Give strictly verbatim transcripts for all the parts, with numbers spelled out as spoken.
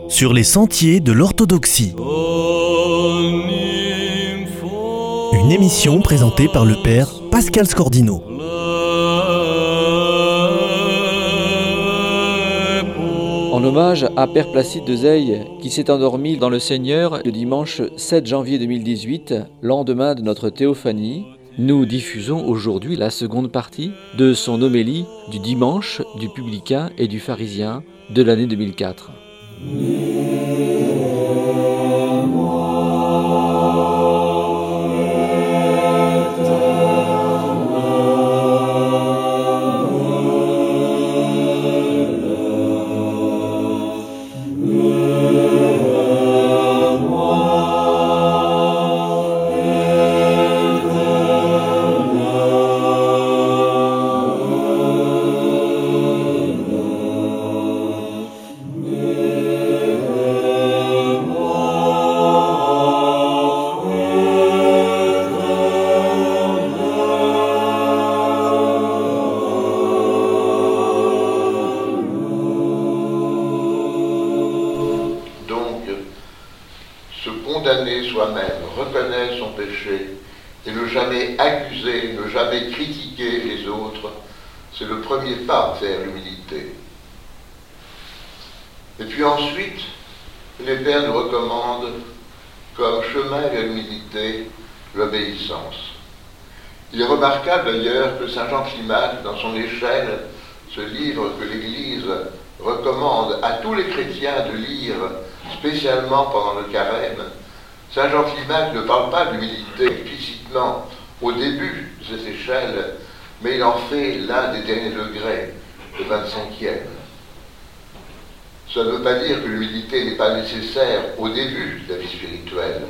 sur les sentiers de l'orthodoxie. Une émission présentée par le père Pascal Scordino. En hommage à Père Placide de Zeille, qui s'est endormi dans le Seigneur le dimanche sept janvier deux mille dix-huit, lendemain de notre théophanie, nous diffusons aujourd'hui la seconde partie de son homélie du dimanche du publicain et du pharisien de l'année deux mille quatre. Condamner soi-même, reconnaître son péché et ne jamais accuser, ne jamais critiquer les autres, c'est le premier pas vers l'humilité. Et puis ensuite, les pères nous recommandent comme chemin vers l'humilité l'obéissance. Il est remarquable d'ailleurs que saint Jean Climac, dans son Échelle, ce livre que l'Église recommande à tous les chrétiens de lire, spécialement pendant le carême, saint Jean Climac ne parle pas d'humilité explicitement au début de cette échelle, mais il en fait l'un des derniers degrés, le vingt-cinquième. Ça ne veut pas dire que l'humilité n'est pas nécessaire au début de la vie spirituelle.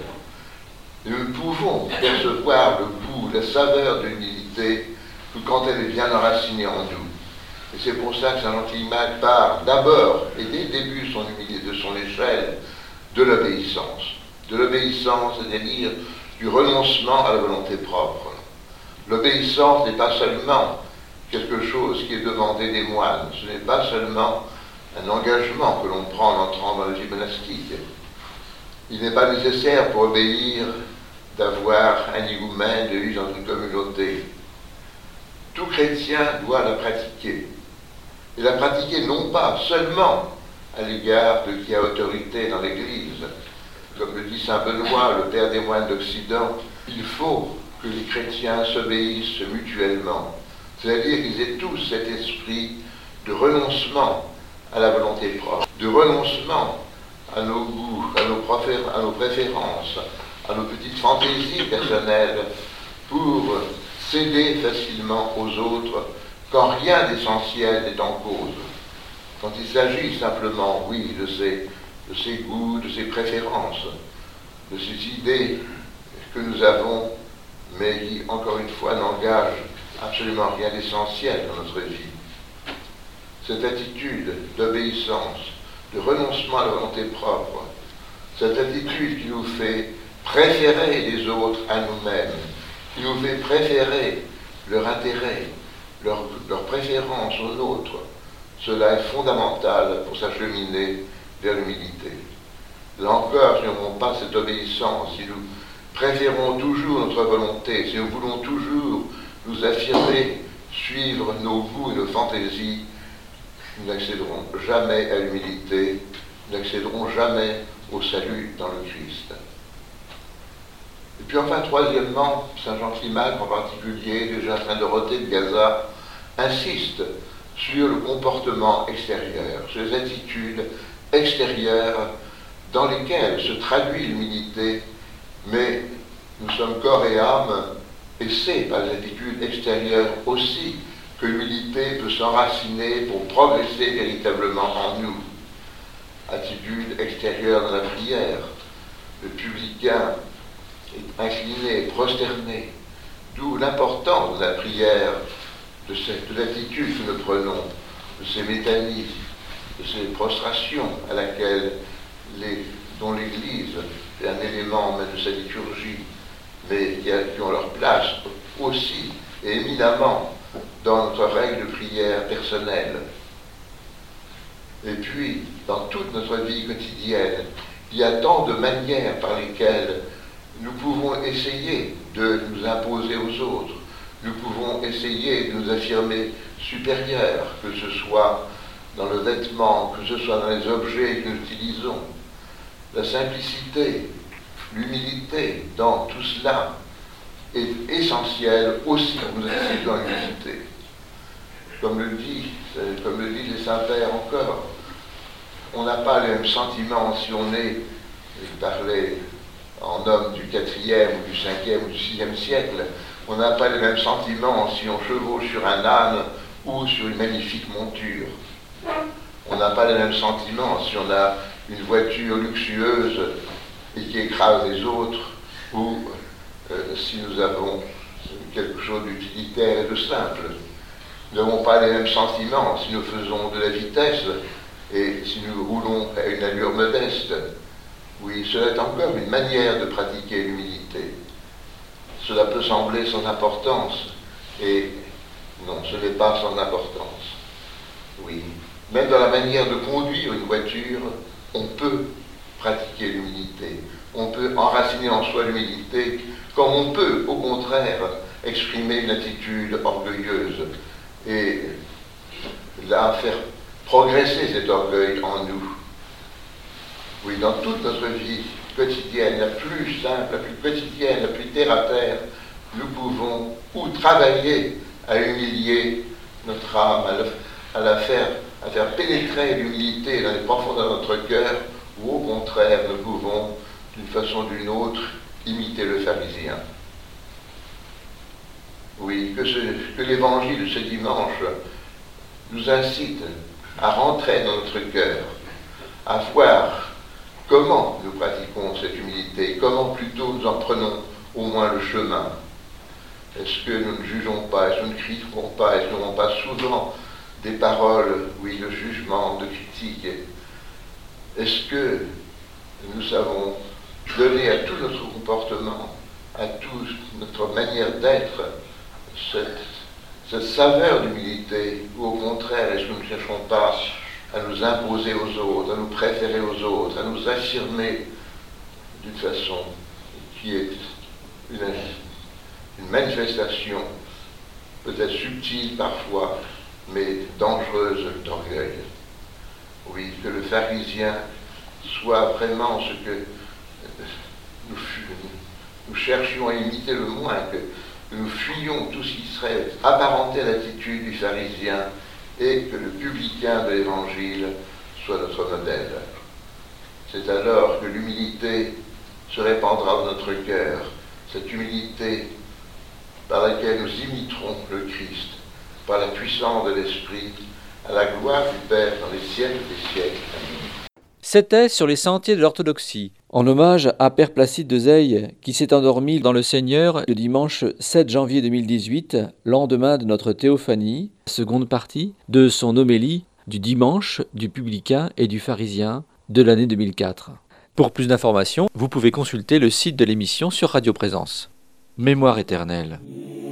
Nous pouvons percevoir le goût, la saveur de l'humilité que quand elle est bien enracinée en nous. Et c'est pour ça que saint Jean Climac part d'abord, et dès le début de son, humilité, de son échelle, de l'obéissance. De l'obéissance, c'est-à-dire du renoncement à la volonté propre. L'obéissance n'est pas seulement quelque chose qui est demandé des moines, ce n'est pas seulement un engagement que l'on prend en entrant dans la vie monastique. Il n'est pas nécessaire pour obéir d'avoir un higoumène, de vivre dans une communauté. Tout chrétien doit la pratiquer. Et la pratiquer non pas seulement à l'égard de qui a autorité dans l'Église. Comme le dit saint Benoît, le père des moines d'Occident, il faut que les chrétiens s'obéissent mutuellement. C'est-à-dire qu'ils aient tous cet esprit de renoncement à la volonté propre, de renoncement à nos goûts, à nos, préfé- à nos préférences, à nos petites fantaisies personnelles, pour céder facilement aux autres quand rien d'essentiel n'est en cause. Quand il s'agit simplement, oui, de ces de ses goûts, de ses préférences, de ces idées que nous avons, mais qui, encore une fois, n'engagent absolument rien d'essentiel dans notre vie. Cette attitude d'obéissance, de renoncement à la volonté propre, cette attitude qui nous fait préférer les autres à nous-mêmes, qui nous fait préférer leur intérêt, leur, leur préférence aux nôtres, cela est fondamental pour s'acheminer vers l'humilité. Là encore, si nous n'avons pas cette obéissance, si nous préférons toujours notre volonté, si nous voulons toujours nous affirmer, suivre nos goûts et nos fantaisies, nous n'accéderons jamais à l'humilité, nous n'accéderons jamais au salut dans le Christ. Et puis enfin, troisièmement, saint Jean Climac en particulier, déjà saint Dorothée de Gaza, insiste sur le comportement extérieur, sur les attitudes extérieures dans lesquelles se traduit l'humilité, mais nous sommes corps et âme, et c'est par les attitudes extérieures aussi que l'humilité peut s'enraciner pour progresser véritablement en nous. Attitude extérieure dans la prière, le publicain est incliné, prosterné, d'où l'importance de la prière, de cette de l'attitude que nous prenons, de ces métanies, de ces prostrations à laquelle les, dont l'Église est un élément même de sa liturgie, mais qui, a, qui ont leur place aussi et éminemment dans notre règle de prière personnelle. Et puis, dans toute notre vie quotidienne, il y a tant de manières par lesquelles nous pouvons essayer de nous imposer aux autres. Nous pouvons essayer de nous affirmer supérieurs, que ce soit dans le vêtement, que ce soit dans les objets que nous utilisons. La simplicité, l'humilité dans tout cela est essentielle aussi pour nous exercer dans l'humilité. Comme le dit, comme le disent les saints-pères encore, on n'a pas les mêmes sentiments si on est, il parlait en homme du quatrième ou du cinquième ou du sixième siècle, on n'a pas les mêmes sentiments si on chevauche sur un âne ou sur une magnifique monture. On n'a pas les mêmes sentiments si on a une voiture luxueuse et qui écrase les autres, ou euh, si nous avons quelque chose d'utilitaire et de simple. Nous n'avons pas les mêmes sentiments si nous faisons de la vitesse et si nous roulons à une allure modeste. Oui, cela est encore une manière de pratiquer l'humilité. Cela peut sembler sans importance, et non, ce n'est pas sans importance. Oui, même dans la manière de conduire une voiture, on peut pratiquer l'humilité. On peut enraciner en soi l'humilité, comme on peut, au contraire, exprimer une attitude orgueilleuse et là faire progresser cet orgueil en nous. Oui, dans toute notre vie quotidienne, la plus simple, la plus quotidienne, la plus terre-à-terre, nous pouvons ou travailler à humilier notre âme, à, le, à la faire, à faire pénétrer l'humilité dans les profondeurs de notre cœur, ou au contraire, nous pouvons, d'une façon ou d'une autre, imiter le pharisien. Oui, que, ce, que l'évangile de ce dimanche nous incite à rentrer dans notre cœur, à voir comment nous pratiquons cette humilité, comment plutôt nous en prenons au moins le chemin. Est-ce que nous ne jugeons pas, est-ce que nous ne critiquons pas, est-ce que nous n'avons pas souvent des paroles, oui, de jugement, de critique? Est-ce que nous savons donner à tout notre comportement, à toute notre manière d'être, cette, cette saveur d'humilité, ou au contraire, est-ce que nous ne cherchons pas à nous imposer aux autres, à nous préférer aux autres, à nous affirmer d'une façon qui est une, une manifestation peut-être subtile parfois, mais dangereuse d'orgueil. Oui, que le pharisien soit vraiment ce que nous, nous cherchions à imiter le moins, que nous fuyions tout ce qui serait apparenté à l'attitude du pharisien, et que le publicain de l'Évangile soit notre modèle. C'est alors que l'humilité se répandra dans notre cœur, cette humilité par laquelle nous imiterons le Christ, par la puissance de l'Esprit, à la gloire du Père dans les siècles des siècles. C'était Sur les sentiers de l'orthodoxie, en hommage à Père Placide de Zeille, qui s'est endormi dans le Seigneur le dimanche sept janvier deux mille dix-huit, lendemain de notre théophanie, seconde partie de son homélie du dimanche du publicain et du pharisien de l'année deux mille quatre. Pour plus d'informations, vous pouvez consulter le site de l'émission sur Radio Présence. Mémoire éternelle.